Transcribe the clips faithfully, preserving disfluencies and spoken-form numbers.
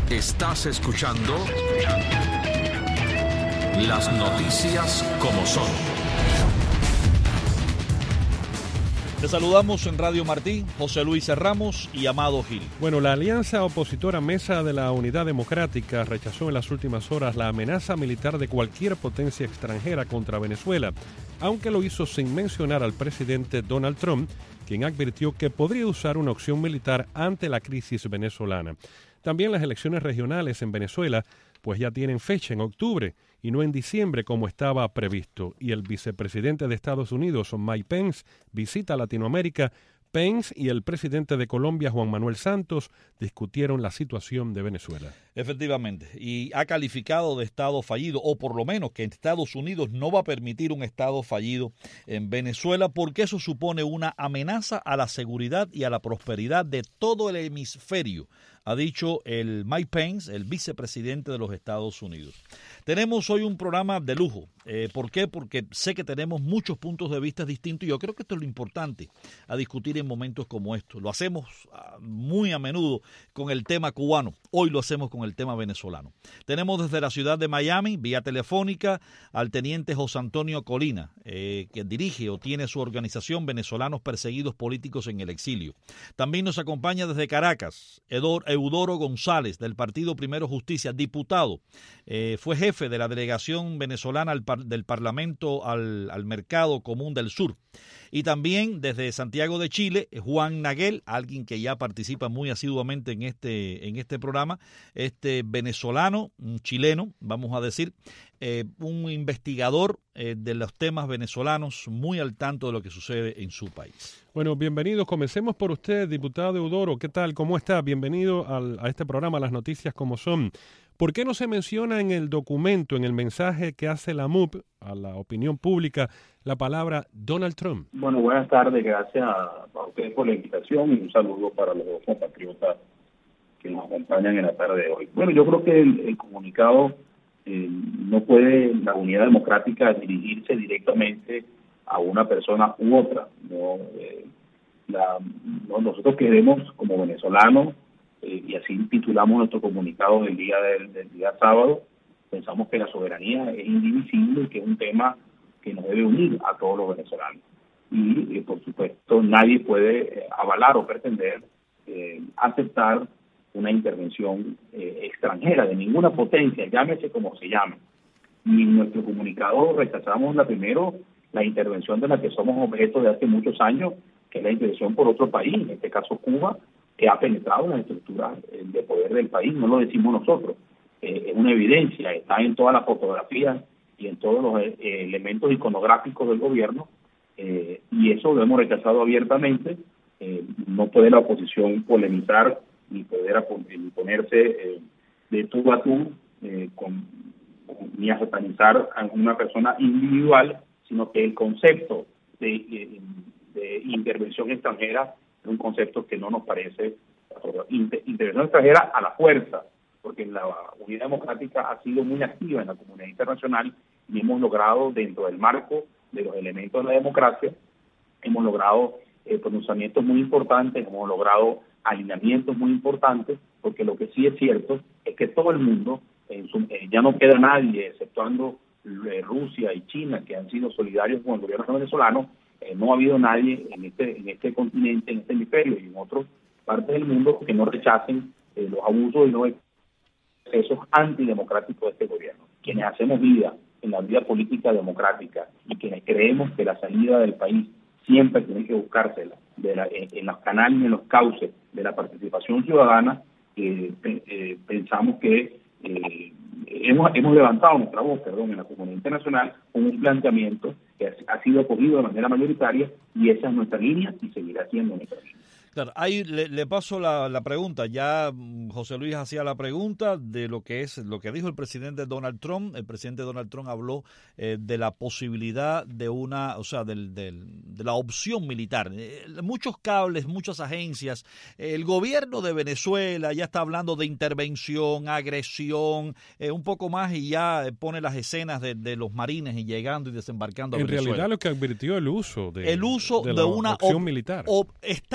Estás escuchando las noticias como son. Te saludamos en Radio Martí, José Luis Ramos y Amado Gil. Bueno, la alianza opositora Mesa de la Unidad Democrática rechazó en las últimas horas la amenaza militar de cualquier potencia extranjera contra Venezuela, aunque lo hizo sin mencionar al presidente Donald Trump, quien advirtió que podría usar una opción militar ante la crisis venezolana. También las elecciones regionales en Venezuela pues ya tienen fecha en octubre y no en diciembre como estaba previsto. Y el vicepresidente de Estados Unidos, Mike Pence, visita Latinoamérica. Pence y el presidente de Colombia, Juan Manuel Santos, discutieron la situación de Venezuela. Efectivamente, y ha calificado de Estado fallido, o por lo menos que Estados Unidos no va a permitir un Estado fallido en Venezuela, porque eso supone una amenaza a la seguridad y a la prosperidad de todo el hemisferio, ha dicho el Mike Pence, el vicepresidente de los Estados Unidos. Tenemos hoy un programa de lujo. Eh, ¿Por qué? Porque sé que tenemos muchos puntos de vista distintos y yo creo que esto es lo importante a discutir en momentos como estos. Lo hacemos uh, muy a menudo con el tema cubano. Hoy lo hacemos con el tema venezolano. Tenemos desde la ciudad de Miami, vía telefónica, al teniente José Antonio Colina, eh, que dirige o tiene su organización Venezolanos Perseguidos Políticos en el Exilio. También nos acompaña desde Caracas, Edor, Eudoro González, del Partido Primero Justicia, diputado. Eh, fue jefe de la delegación venezolana al par, del Parlamento al, al Mercado Común del Sur. Y también desde Santiago de Chile, Juan Naguel, alguien que ya participa muy asiduamente en este, en este programa, este venezolano, un chileno, vamos a decir, eh, un investigador eh, de los temas venezolanos, muy al tanto de lo que sucede en su país. Bueno, bienvenidos. Comencemos por usted, diputado Eudoro. ¿Qué tal? ¿Cómo está? Bienvenido al, a este programa, Las Noticias como Son. ¿Por qué no se menciona en el documento, en el mensaje que hace la M U P a la opinión pública, la palabra Donald Trump? Bueno, buenas tardes, gracias a, a ustedes por la invitación y un saludo para los dos compatriotas que nos acompañan en la tarde de hoy. Bueno, yo creo que el, el comunicado eh, no puede, la Unidad Democrática, dirigirse directamente a una persona u otra. No, eh, la, no, nosotros queremos, como venezolanos, eh, y así titulamos nuestro comunicado del día del, del día sábado, pensamos que la soberanía es indivisible y que es un tema que nos debe unir a todos los venezolanos. Y, eh, por supuesto, nadie puede eh, avalar o pretender eh, aceptar una intervención eh, extranjera de ninguna potencia, llámese como se llame. Y en nuestro comunicado rechazamos la primero la intervención de la que somos objeto de hace muchos años, que es la intervención por otro país, en este caso Cuba, que ha penetrado en las estructuras eh, de poder del país, no lo decimos nosotros, eh, es una evidencia, está en todas las fotografías y en todos los eh, elementos iconográficos del gobierno, eh, y eso lo hemos rechazado abiertamente. Eh, no puede la oposición polemizar ni poder ni ponerse eh, de tú a tú eh, con, con, ni a satanizar a una persona individual, sino que el concepto de, de, de intervención extranjera es un concepto que no nos parece inter, intervención extranjera a la fuerza, porque la Unidad Democrática ha sido muy activa en la comunidad internacional y hemos logrado, dentro del marco de los elementos de la democracia, hemos logrado eh, pronunciamientos muy importantes, hemos logrado alineamientos muy importantes, porque lo que sí es cierto es que todo el mundo, en su, eh, ya no queda nadie, exceptuando eh, Rusia y China, que han sido solidarios con el gobierno venezolano, eh, no ha habido nadie en este, en este continente, en este hemisferio y en otras partes del mundo que no rechacen eh, los abusos y los excesos antidemocráticos de este gobierno. Quienes hacemos vida en la vida política democrática y quienes creemos que la salida del país siempre tiene que buscársela de la, en, en los canales y en los cauces de la participación ciudadana, eh, eh, pensamos que eh, hemos, hemos levantado nuestra voz, perdón, en la comunidad internacional con un planteamiento que ha, ha sido acogido de manera mayoritaria y esa es nuestra línea y seguirá siendo nuestra línea. Claro, ahí le, le paso la, la pregunta. Ya José Luis hacía la pregunta de lo que es lo que dijo el presidente Donald Trump. El presidente Donald Trump habló eh, de la posibilidad de una, o sea, del, del, de la opción militar. Eh, muchos cables, muchas agencias. Eh, el gobierno de Venezuela ya está hablando de intervención, agresión, eh, un poco más y ya pone las escenas de, de los marines y llegando y desembarcando a en Venezuela. En realidad lo que advirtió el uso de, el uso de, de la una opción op, militar. Op, está entre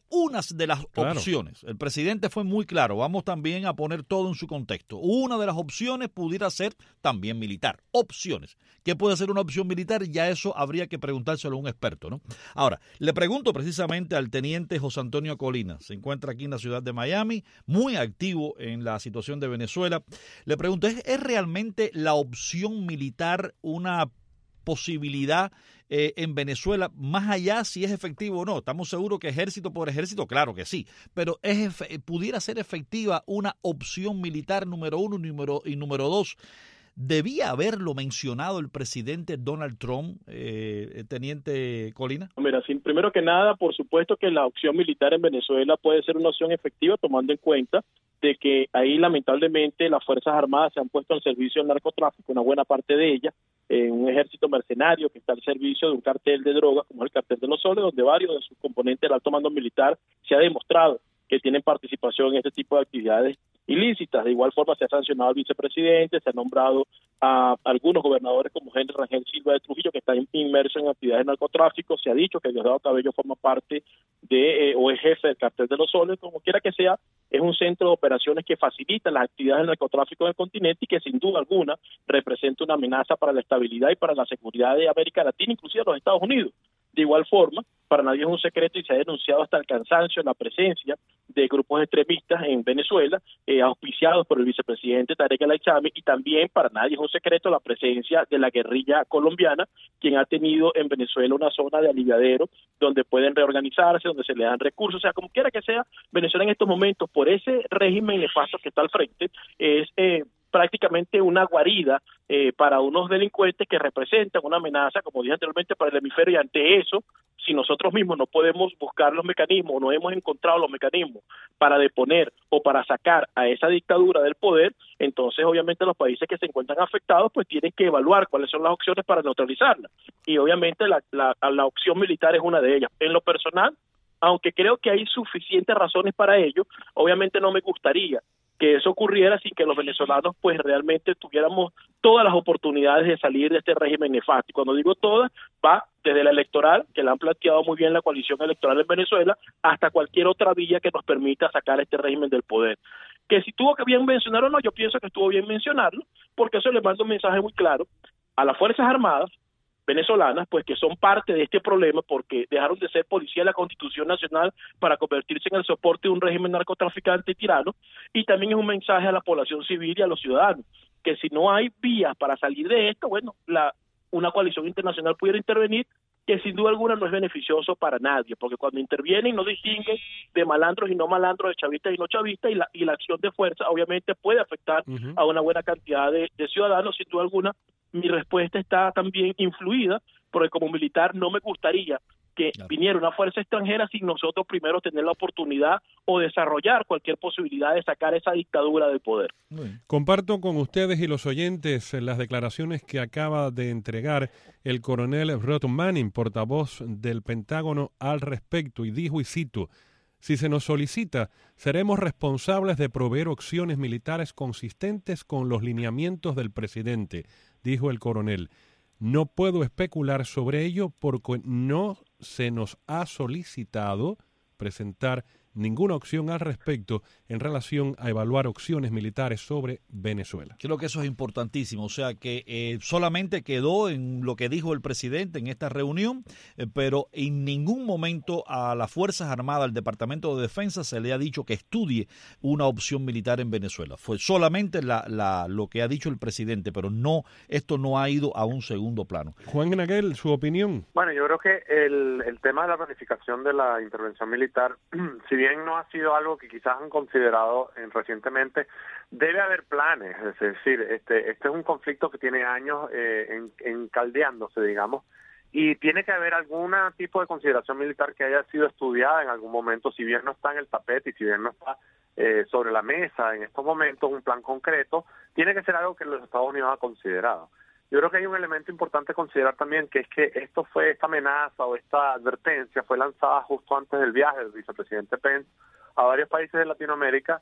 una de las claro. opciones, el presidente fue muy claro, vamos también a poner todo en su contexto, una de las opciones pudiera ser también militar, opciones. ¿Qué puede ser una opción militar? Ya eso habría que preguntárselo a un experto, ¿no? Ahora, le pregunto precisamente al teniente José Antonio Colina, se encuentra aquí en la ciudad de Miami, muy activo en la situación de Venezuela. Le pregunto, ¿es, es realmente la opción militar una posibilidad eh, en Venezuela, más allá si es efectivo o no? Estamos seguros que ejército por ejército, claro que sí, pero es pudiera ser efectiva una opción militar número uno número, y número dos. ¿Debía haberlo mencionado el presidente Donald Trump, eh, teniente Colina? Mira, sí, primero que nada, por supuesto que la opción militar en Venezuela puede ser una opción efectiva, tomando en cuenta de que ahí lamentablemente las Fuerzas Armadas se han puesto al servicio del narcotráfico, una buena parte de ellas, eh, un ejército mercenario que está al servicio de un cartel de drogas, como es el cartel de los Soles, donde varios de sus componentes del alto mando militar se ha demostrado que tienen participación en este tipo de actividades ilícitas. De igual forma se ha sancionado al vicepresidente, se ha nombrado a algunos gobernadores como Henry Rangel Silva de Trujillo, que está inmerso en actividades de narcotráfico. Se ha dicho que Diosdado Cabello forma parte de eh, o es jefe del cartel de los Soles. Como quiera que sea, es un centro de operaciones que facilita las actividades del narcotráfico en el continente y que sin duda alguna representa una amenaza para la estabilidad y para la seguridad de América Latina, inclusive de los Estados Unidos. De igual forma, para nadie es un secreto y se ha denunciado hasta el cansancio la presencia de grupos extremistas en Venezuela, eh, auspiciados por el vicepresidente Tarek El Aissami, y también para nadie es un secreto la presencia de la guerrilla colombiana, quien ha tenido en Venezuela una zona de aliviadero donde pueden reorganizarse, donde se le dan recursos. O sea, como quiera que sea, Venezuela en estos momentos, por ese régimen nefasto que está al frente, es eh, prácticamente una guarida eh, para unos delincuentes que representan una amenaza, como dije anteriormente, para el hemisferio, y ante eso, si nosotros mismos no podemos buscar los mecanismos, no hemos encontrado los mecanismos para deponer o para sacar a esa dictadura del poder, entonces obviamente los países que se encuentran afectados pues tienen que evaluar cuáles son las opciones para neutralizarla, y obviamente la, la, la opción militar es una de ellas. En lo personal, aunque creo que hay suficientes razones para ello, obviamente no me gustaría que eso ocurriera sin que los venezolanos pues realmente tuviéramos todas las oportunidades de salir de este régimen nefasto. Y cuando digo todas, va desde la electoral, que la han planteado muy bien la coalición electoral en Venezuela, hasta cualquier otra vía que nos permita sacar este régimen del poder. Que si tuvo que bien mencionar o no, yo pienso que estuvo bien mencionarlo, porque eso le manda un mensaje muy claro a las Fuerzas Armadas venezolanas, pues que son parte de este problema porque dejaron de ser policía de la Constitución Nacional para convertirse en el soporte de un régimen narcotraficante y tirano, y también es un mensaje a la población civil y a los ciudadanos, que si no hay vías para salir de esto, bueno, la una coalición internacional pudiera intervenir, que sin duda alguna no es beneficioso para nadie, porque cuando intervienen no distinguen de malandros y no malandros, de chavistas y no chavistas, y la, y la acción de fuerza obviamente puede afectar uh-huh. a una buena cantidad de, de ciudadanos. Sin duda alguna, mi respuesta está también influida, porque como militar no me gustaría que claro. viniera una fuerza extranjera sin nosotros primero tener la oportunidad o desarrollar cualquier posibilidad de sacar esa dictadura del poder. Comparto con ustedes y los oyentes las declaraciones que acaba de entregar el coronel Rod Manning, portavoz del Pentágono, al respecto, y dijo, y cito: si se nos solicita, seremos responsables de proveer opciones militares consistentes con los lineamientos del presidente, dijo el coronel. No puedo especular sobre ello porque no se nos ha solicitado presentar ninguna opción al respecto en relación a evaluar opciones militares sobre Venezuela. Creo que eso es importantísimo, o sea que eh, solamente quedó en lo que dijo el presidente en esta reunión, eh, pero en ningún momento a las Fuerzas Armadas, al Departamento de Defensa, se le ha dicho que estudie una opción militar en Venezuela. Fue solamente la, la, lo que ha dicho el presidente, pero no, esto no ha ido a un segundo plano. Juan Naguel, su opinión. Bueno, yo creo que el, el tema de la planificación de la intervención militar, si bien no ha sido algo que quizás han considerado en, recientemente, debe haber planes. Es decir, este este es un conflicto que tiene años eh, en, encaldeándose, digamos, y tiene que haber algún tipo de consideración militar que haya sido estudiada en algún momento, si bien no está en el tapete y si bien no está eh, sobre la mesa en estos momentos un plan concreto, tiene que ser algo que los Estados Unidos ha considerado. Yo creo que hay un elemento importante a considerar también, que es que esto fue, esta amenaza o esta advertencia fue lanzada justo antes del viaje del vicepresidente Pence a varios países de Latinoamérica,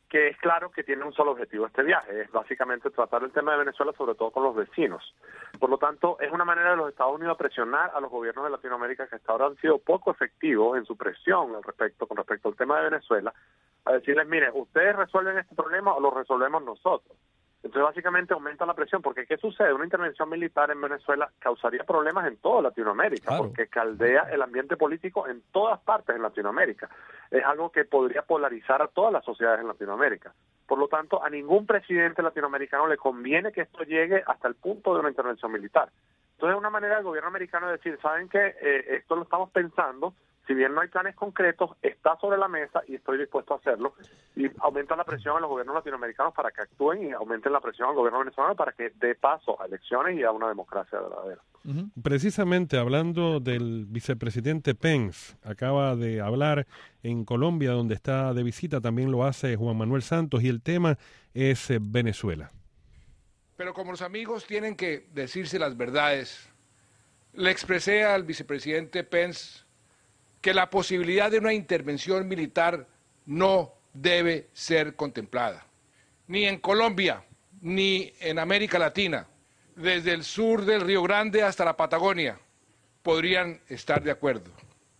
que es claro que tiene un solo objetivo este viaje, es básicamente tratar el tema de Venezuela, sobre todo con los vecinos. Por lo tanto, es una manera de los Estados Unidos presionar a los gobiernos de Latinoamérica que hasta ahora han sido poco efectivos en su presión al respecto, con respecto al tema de Venezuela, a decirles, mire, ustedes resuelven este problema o lo resolvemos nosotros. Entonces, básicamente aumenta la presión, porque ¿qué sucede? Una intervención militar en Venezuela causaría problemas en toda Latinoamérica, claro, porque caldea el ambiente político en todas partes en Latinoamérica. Es algo que podría polarizar a todas las sociedades en Latinoamérica. Por lo tanto, a ningún presidente latinoamericano le conviene que esto llegue hasta el punto de una intervención militar. Entonces, es una manera del gobierno americano de decir, ¿saben qué? Eh, esto lo estamos pensando. Si bien no hay planes concretos, está sobre la mesa y estoy dispuesto a hacerlo. Y aumenta la presión a los gobiernos latinoamericanos para que actúen y aumenten la presión al gobierno venezolano para que dé paso a elecciones y a una democracia verdadera. Uh-huh. Precisamente hablando del vicepresidente Pence, acaba de hablar en Colombia, donde está de visita, también lo hace Juan Manuel Santos, y el tema es eh, Venezuela. Pero como los amigos tienen que decirse las verdades, le expresé al vicepresidente Pence que la posibilidad de una intervención militar no debe ser contemplada, ni en Colombia, ni en América Latina. Desde el sur del Río Grande hasta la Patagonia podrían estar de acuerdo.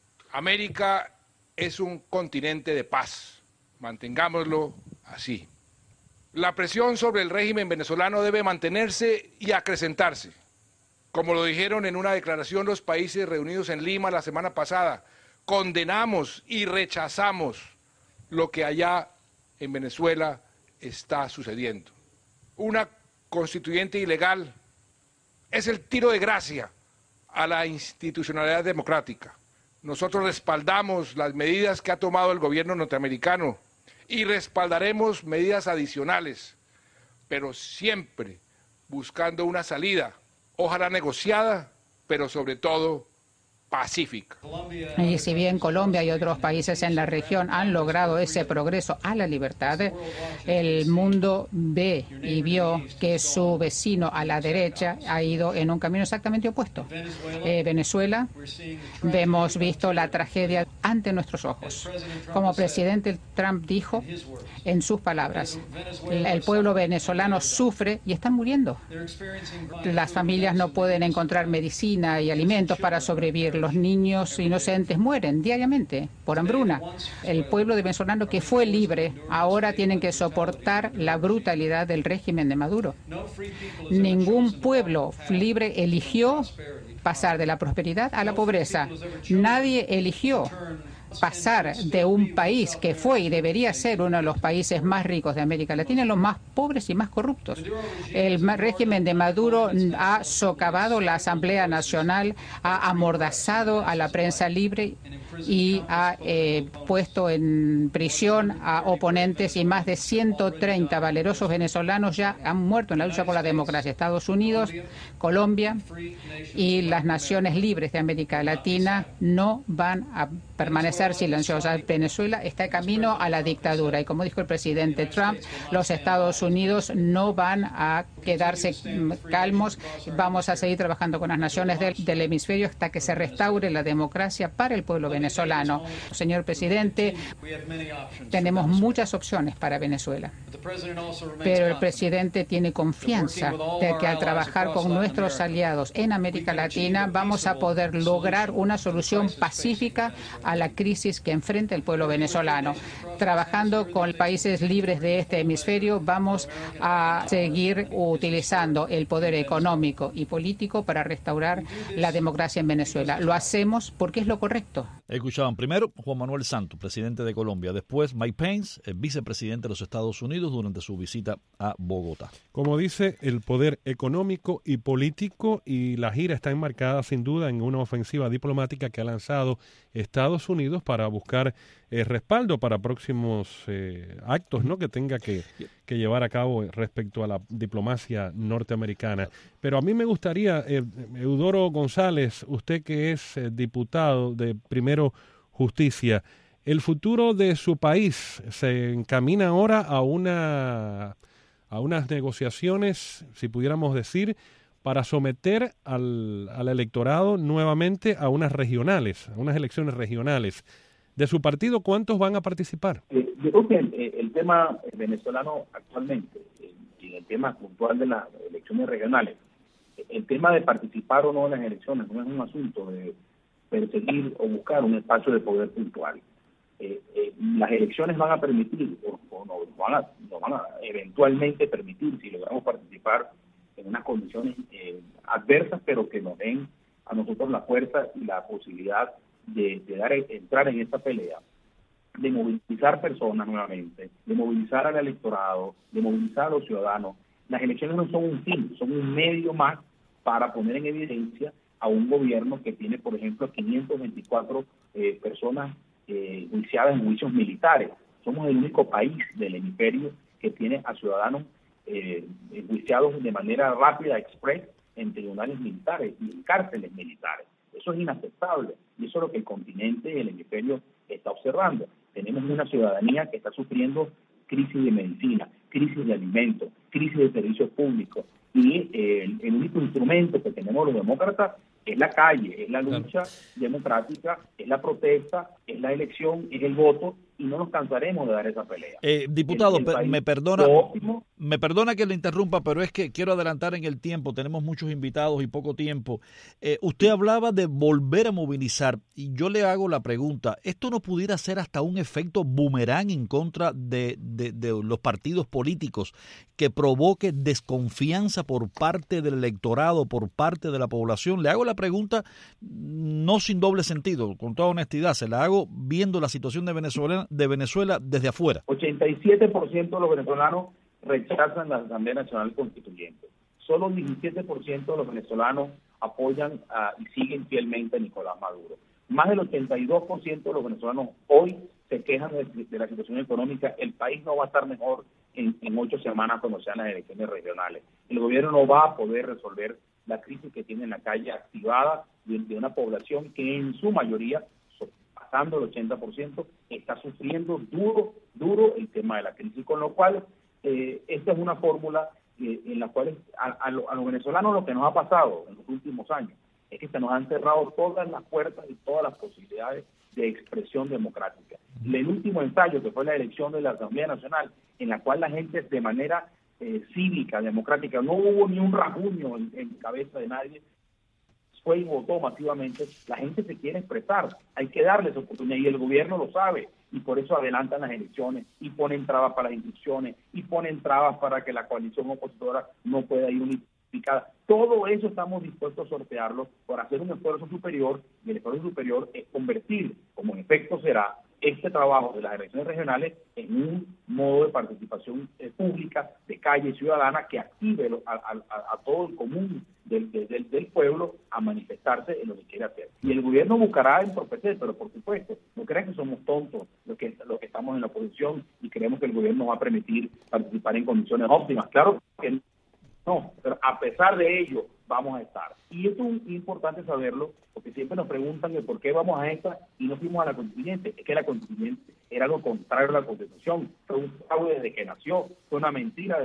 América es un continente de paz, mantengámoslo así. La presión sobre el régimen venezolano debe mantenerse y acrecentarse. Como lo dijeron en una declaración los países reunidos en Lima la semana pasada, condenamos y rechazamos lo que allá en Venezuela está sucediendo. Una constituyente ilegal es el tiro de gracia a la institucionalidad democrática. Nosotros respaldamos las medidas que ha tomado el gobierno norteamericano y respaldaremos medidas adicionales, pero siempre buscando una salida, ojalá negociada, pero sobre todo pacífica. Y si bien Colombia y otros países en la región han logrado ese progreso a la libertad, el mundo ve y vio que su vecino a la derecha ha ido en un camino exactamente opuesto. Eh, Venezuela, hemos visto la tragedia ante nuestros ojos. Como presidente Trump dijo en sus palabras, el pueblo venezolano sufre y están muriendo. Las familias no pueden encontrar medicina y alimentos para sobrevivir. Los niños inocentes mueren diariamente por hambruna. El pueblo venezolano que fue libre ahora tienen que soportar la brutalidad del régimen de Maduro. Ningún pueblo libre eligió pasar de la prosperidad a la pobreza. Nadie eligió pasar de un país que fue y debería ser uno de los países más ricos de América Latina a los más pobres y más corruptos. El régimen de Maduro ha socavado la Asamblea Nacional, ha amordazado a la prensa libre y ha eh, puesto en prisión a oponentes, y más de ciento treinta valerosos venezolanos ya han muerto en la lucha por la democracia. Estados Unidos, Colombia y las naciones libres de América Latina no van a permanecer silenciosas. Venezuela está en camino a la dictadura y, como dijo el presidente Trump, los Estados Unidos no van a quedarse calmos. Vamos a seguir trabajando con las naciones del, del hemisferio hasta que se restaure la democracia para el pueblo venezolano. Señor presidente, tenemos muchas opciones para Venezuela, pero el presidente tiene confianza de que al trabajar con nuestros aliados en América Latina vamos a poder lograr una solución pacífica a la crisis que enfrenta el pueblo venezolano. Trabajando con países libres de este hemisferio, vamos a seguir utilizando el poder económico y político para restaurar la democracia en Venezuela. Lo hacemos porque es lo correcto. Escuchaban primero Juan Manuel Santos, presidente de Colombia, después Mike Pence, el vicepresidente de los Estados Unidos, durante su visita a Bogotá. Como dice, el poder económico y político, y la gira está enmarcada sin duda en una ofensiva diplomática que ha lanzado Estados Unidos para buscar eh, respaldo para próximos eh, actos, ¿no?, que tenga que, que llevar a cabo respecto a la diplomacia norteamericana. Pero a mí me gustaría, eh, Eudoro González, usted que es eh, diputado de Primero Justicia, ¿el futuro de su país se encamina ahora a una a unas negociaciones, si pudiéramos decir, para someter al, al electorado nuevamente a unas regionales, a unas elecciones regionales? De su partido, ¿cuántos van a participar? Eh, yo creo que el, el tema venezolano actualmente, y el tema puntual de las elecciones regionales, el tema de participar o no en las elecciones no es un asunto de perseguir o buscar un espacio de poder puntual. Eh, eh, las elecciones van a permitir, o, o nos, van a, nos van a eventualmente permitir, si logramos participar en unas condiciones eh, adversas, pero que nos den a nosotros la fuerza y la posibilidad de, de dar entrar en esta pelea, de movilizar personas nuevamente, de movilizar al electorado, de movilizar a los ciudadanos. Las elecciones no son un fin, son un medio más para poner en evidencia a un gobierno que tiene, por ejemplo, quinientas veinticuatro eh, personas eh, juiciadas en juicios militares. Somos el único país del hemisferio que tiene a ciudadanos eh, juiciados de manera rápida, express, en tribunales militares y en cárceles militares. Eso es inaceptable y eso es lo que el continente y el hemisferio está observando. Tenemos una ciudadanía que está sufriendo crisis de medicina, crisis de alimentos, crisis de servicios públicos y eh, el, el único instrumento que tenemos los demócratas es la calle, es la lucha democrática, es la protesta, es la elección, es el voto y no nos cansaremos de dar esa pelea. Eh, diputado, el, el me perdona, óptimo, me perdona que le interrumpa, pero es que quiero adelantar en el tiempo, tenemos muchos invitados y poco tiempo. Eh, usted hablaba de volver a movilizar y yo le hago la pregunta, ¿esto no pudiera ser hasta un efecto boomerang en contra de, de, de los partidos políticos que provoque desconfianza por parte del electorado, por parte de la población? Le hago la pregunta no sin doble sentido, con toda honestidad, se la hago viendo la situación de Venezuela, de Venezuela desde afuera. ochenta y siete por ciento de los venezolanos rechazan la Asamblea Nacional Constituyente. Solo un diecisiete por ciento de los venezolanos apoyan uh, y siguen fielmente a Nicolás Maduro. Más del ochenta y dos por ciento de los venezolanos hoy se quejan de, de la situación económica. El país no va a estar mejor en, en ocho semanas cuando sean las elecciones regionales. El gobierno no va a poder resolver la crisis que tiene en la calle activada de, de una población que en su mayoría, pasando el ochenta por ciento, está sufriendo duro, duro el tema de la crisis, con lo cual eh, esta es una fórmula eh, en la cual a, a, lo, a los venezolanos lo que nos ha pasado en los últimos años es que se nos han cerrado todas las puertas y todas las posibilidades de expresión democrática. El último ensayo, que fue la elección de la Asamblea Nacional, en la cual la gente de manera eh, cívica, democrática, no hubo ni un rasguño en, en cabeza de nadie, fue y votó masivamente, la gente se quiere expresar, hay que darles oportunidad y el gobierno lo sabe y por eso adelantan las elecciones y ponen trabas para las inscripciones y ponen trabas para que la coalición opositora no pueda ir unificada. Todo eso estamos dispuestos a sortearlo por hacer un esfuerzo superior y el esfuerzo superior es convertir, como en efecto será, este trabajo de las elecciones regionales en un modo de participación eh, pública, de calle ciudadana, que active a, a, a todo el común del, del, del pueblo a manifestarse en lo que quiere hacer. Y el gobierno buscará entorpecer, pero por supuesto, no crean que somos tontos los que, los que estamos en la oposición y creemos que el gobierno va a permitir participar en condiciones óptimas. Claro que no, pero a pesar de ello vamos a estar. Y esto es importante saberlo, porque siempre nos preguntan de por qué vamos a esta y no fuimos a la constituyente. Es que la constituyente era lo contrario a la Constitución. Fue un fraude desde que nació, fue una mentira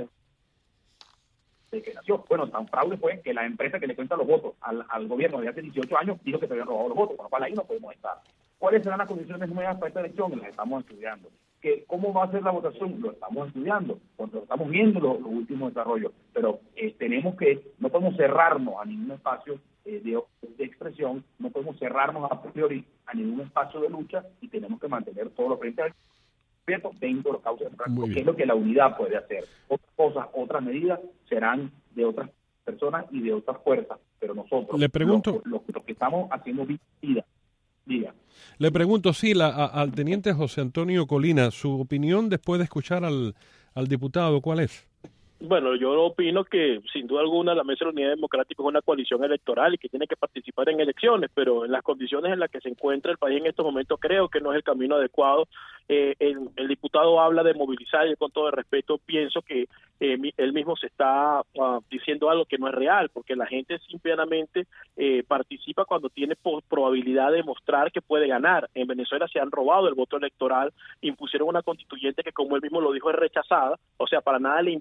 desde que nació. Bueno, tan fraude fue que la empresa que le cuenta los votos al, al gobierno de hace dieciocho años dijo que se habían robado los votos, con lo cual ahí no podemos estar. ¿Cuáles serán las condiciones nuevas para esta elección? Las estamos estudiando. Que ¿Cómo va a ser la votación? Lo estamos estudiando, porque lo estamos viendo los, los últimos desarrollos, pero eh, tenemos que, no podemos cerrarnos a ningún espacio eh, de, de expresión, no podemos cerrarnos a priori a ningún espacio de lucha y tenemos que mantener todos los frentes abiertos dentro de los cauces democráticos, que es lo que la unidad puede hacer. Otras cosas, otras medidas serán de otras personas y de otras fuerzas, pero nosotros, le pregunto, los, los, los que estamos haciendo vida, diga. Le pregunto, sí, la, a, al teniente José Antonio Colina, su opinión después de escuchar al, al diputado, ¿cuál es? Bueno, yo opino que sin duda alguna la Mesa de la Unidad Democrática es una coalición electoral y que tiene que participar en elecciones, pero en las condiciones en las que se encuentra el país en estos momentos creo que no es el camino adecuado. Eh, el, el diputado habla de movilizar y con todo el respeto pienso que eh, mi, él mismo se está uh, diciendo algo que no es real, porque la gente simplemente eh, participa cuando tiene po- probabilidad de mostrar que puede ganar. En Venezuela se han robado el voto electoral, impusieron una constituyente que, como él mismo lo dijo, es rechazada, o sea, para nada le importó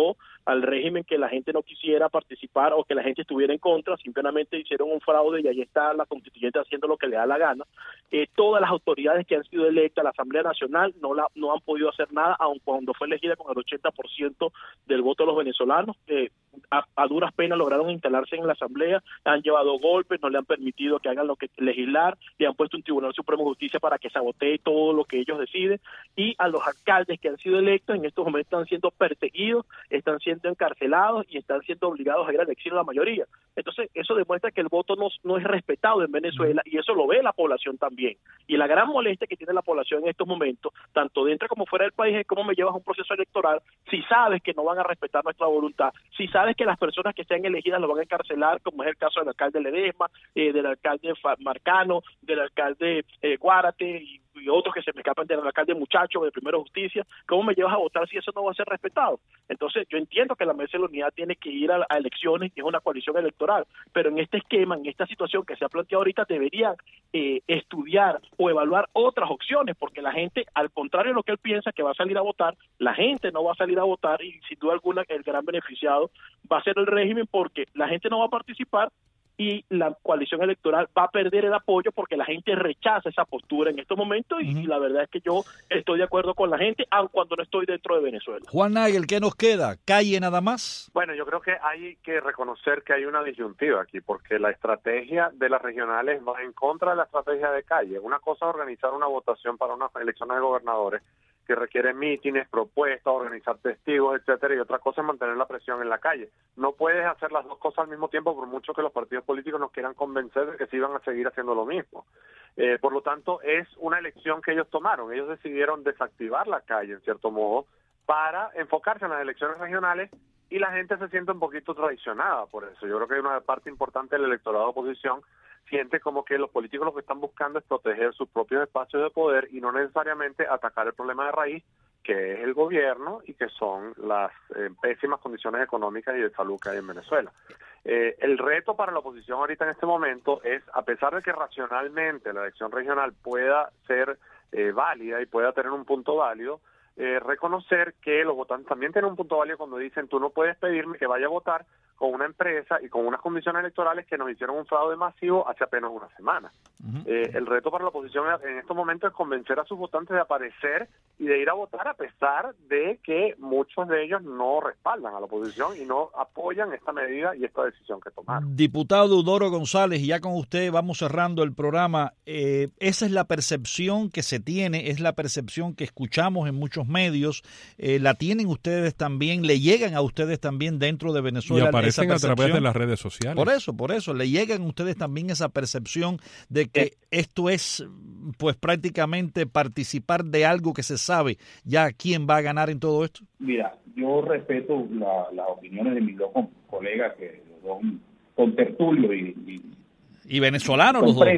afectó al régimen que la gente no quisiera participar o que la gente estuviera en contra, simplemente hicieron un fraude y ahí está la constituyente haciendo lo que le da la gana. Eh, todas las autoridades que han sido electas, la Asamblea Nacional, no la no han podido hacer nada, aun cuando fue elegida con el ochenta por ciento del voto de los venezolanos. Eh, a, a duras penas lograron instalarse en la Asamblea, han llevado golpes, no le han permitido que hagan lo que legislar, le han puesto un Tribunal Supremo de Justicia para que sabotee todo lo que ellos deciden, y a los alcaldes que han sido electos en estos momentos están siendo perseguidos, están siendo encarcelados y están siendo obligados a ir al exilio la mayoría. Entonces, eso demuestra que el voto no, no es respetado en Venezuela, y eso lo ve la población también. Y la gran molestia que tiene la población en estos momentos, tanto dentro como fuera del país, es cómo me llevas a un proceso electoral si sabes que no van a respetar nuestra voluntad, si sabes que las personas que sean elegidas lo van a encarcelar, como es el caso del alcalde Ledesma, eh, del alcalde Marcano, del alcalde eh, Guárate y, y otros que se me escapan, del alcalde Muchacho, de Primero Justicia. ¿Cómo me llevas a votar si eso no va a ser respetado? Entonces, yo entiendo que la Mesa de la Unidad tiene que ir a, a elecciones, que es una coalición electoral, pero en este esquema, en esta situación que se ha planteado ahorita, deberían eh, estudiar o evaluar otras opciones, porque la gente, al contrario de lo que él piensa que va a salir a votar, la gente no va a salir a votar, y sin duda alguna el gran beneficiado va a ser el régimen, porque la gente no va a participar y la coalición electoral va a perder el apoyo porque la gente rechaza esa postura en estos momentos, y, uh-huh. y la verdad es que yo estoy de acuerdo con la gente, aun cuando no estoy dentro de Venezuela. Juan Nagel, ¿qué nos queda? ¿Calle nada más? Bueno, yo creo que hay que reconocer que hay una disyuntiva aquí, porque la estrategia de las regionales va en contra de la estrategia de calle. Una cosa es organizar una votación para unas elecciones de gobernadores que requiere mítines, propuestas, organizar testigos, etcétera, y otra cosa es mantener la presión en la calle. No puedes hacer las dos cosas al mismo tiempo, por mucho que los partidos políticos nos quieran convencer de que sí van a seguir haciendo lo mismo. Eh, por lo tanto, es una elección que ellos tomaron. Ellos decidieron desactivar la calle, en cierto modo, para enfocarse en las elecciones regionales, y la gente se siente un poquito traicionada por eso. Yo creo que hay una parte importante del electorado de oposición siente como que los políticos lo que están buscando es proteger sus propios espacios de poder y no necesariamente atacar el problema de raíz, que es el gobierno y que son las eh, pésimas condiciones económicas y de salud que hay en Venezuela. Eh, el reto para la oposición ahorita en este momento es, a pesar de que racionalmente la elección regional pueda ser eh, válida y pueda tener un punto válido, eh, reconocer que los votantes también tienen un punto válido cuando dicen: tú no puedes pedirme que vaya a votar con una empresa y con unas condiciones electorales que nos hicieron un fraude masivo hace apenas una semana. Uh-huh. Eh, el reto para la oposición en estos momentos es convencer a sus votantes de aparecer y de ir a votar, a pesar de que muchos de ellos no respaldan a la oposición y no apoyan esta medida y esta decisión que tomaron. Diputado Eudoro González, y ya con usted vamos cerrando el programa, eh, esa es la percepción que se tiene, es la percepción que escuchamos en muchos medios, eh, la tienen ustedes también, le llegan a ustedes también dentro de Venezuela. Aparecen a través de las redes sociales. Por eso, por eso, le llegan a ustedes también esa percepción de que eh. esto es, pues prácticamente participar de algo que se sabe ya quién va a ganar en todo esto. Mira, yo respeto la, las opiniones de mis dos colegas, que son contertulios y, y, y venezolanos los dos.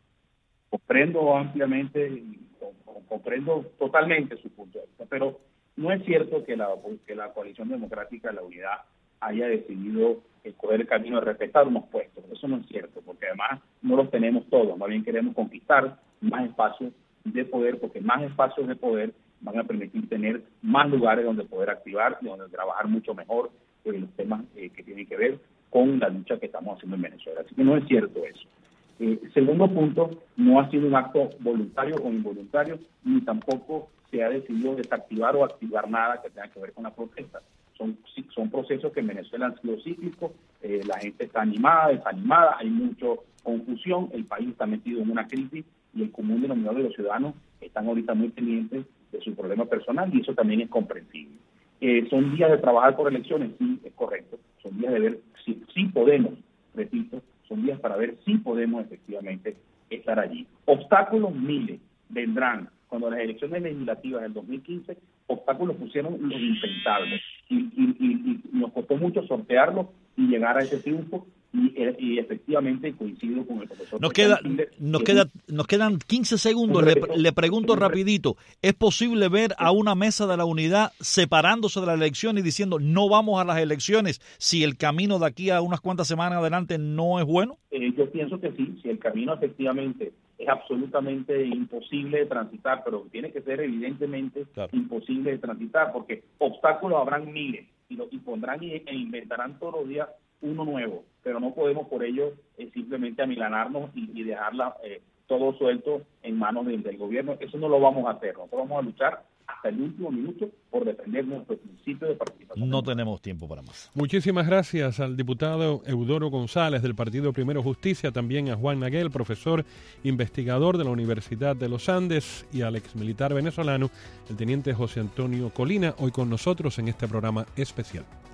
Comprendo ampliamente, y comprendo totalmente su punto de vista, pero no es cierto que la, que la coalición democrática, la unidad, haya decidido escoger el camino de respetar unos puestos. Eso no es cierto, porque además no los tenemos todos, más bien queremos conquistar más espacios de poder, porque más espacios de poder van a permitir tener más lugares donde poder activar y donde trabajar mucho mejor en los temas eh, que tienen que ver con la lucha que estamos haciendo en Venezuela. Así que no es cierto eso. Eh, segundo punto, no ha sido un acto voluntario o involuntario, ni tampoco se ha decidido desactivar o activar nada que tenga que ver con la protesta. Son, son procesos que en Venezuela han sido cíclicos, eh, la gente está animada, desanimada, hay mucha confusión, el país está metido en una crisis y el común denominador de los ciudadanos están ahorita muy pendientes de su problema personal, y eso también es comprensible. Eh, ¿Son días de trabajar por elecciones? Sí, es correcto. Son días de ver si, si podemos, repito, son días para ver si podemos efectivamente estar allí. Obstáculos miles vendrán. Cuando las elecciones legislativas del dos mil quince, obstáculos pusieron los impensables y, y, y, y nos costó mucho sortearlo y llegar a ese triunfo, y, y efectivamente coincido con el profesor. Nos queda, nos queda, nos quedan quince segundos. Le, le pregunto rapidito, ¿es posible ver a una mesa de la unidad separándose de la elección y diciendo no vamos a las elecciones si el camino de aquí a unas cuantas semanas adelante no es bueno? Eh, yo pienso que sí, si el camino efectivamente es absolutamente imposible de transitar, pero tiene que ser evidentemente claro. imposible de transitar, porque obstáculos habrán miles, y, lo, y pondrán y, e inventarán todos los días uno nuevo, pero no podemos por ello eh, simplemente amilanarnos y, y dejarla eh, todo suelto en manos del, del gobierno. Eso no lo vamos a hacer, nosotros vamos a luchar hasta el último minuto por defender nuestro principio de participación. No tenemos tiempo para más. Muchísimas gracias al diputado Eudoro González del Partido Primero Justicia, también a Juan Naguel, profesor investigador de la Universidad de los Andes, y al exmilitar venezolano, el teniente José Antonio Colina, hoy con nosotros en este programa especial.